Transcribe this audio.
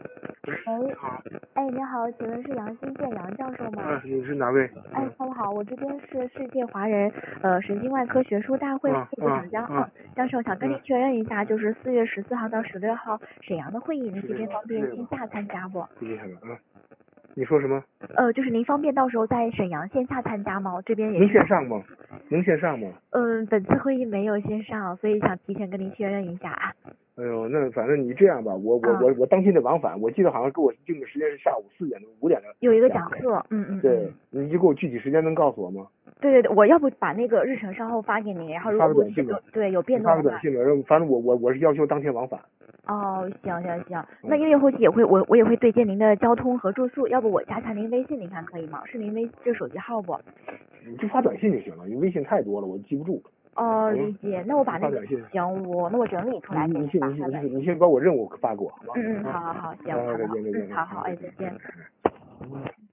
喂，哎，你好，请问是杨新建杨教授吗？ 你是哪位？ 哎，下午好，我这边是世界华人神经外科学术大会副部长教授，想跟您确认一下，就是4月14号到16号沈阳的会议，您这边方便线下参加不？ 厉害了啊！你说什么？ 就是您方便到时候在沈阳线下参加吗？这边也能线上吗？能线上吗？ 本次会议没有线上，所以想提前跟您确认一下。 哎呦，那反正你这样吧，我当天得往返，我记得好像给我定的时间是下午4点钟、5点的。 有一个讲课， 对，你就给我具体时间能告诉我吗？ 对，我要不把那个日程稍后发给您，然后如果有变动的话， 发个短信吧，反正我是要求当天往返。 哦，行，那因为后期我也会对接您的交通和住宿，要不我加您微信，您看可以吗？是您这手机号不？ 你就发短信就行了，你微信太多了，我记不住。 哦，理解。那我把那个行， 那我整理出来给您发。 你先把我任务发给我，好吗？ 好，行，好， 再见。 好，哎，再见。